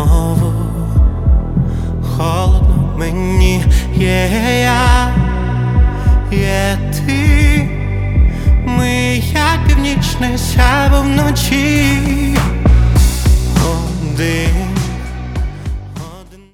знову холодно мені. Є я, є ти, ми як північне сяйво вночі. Один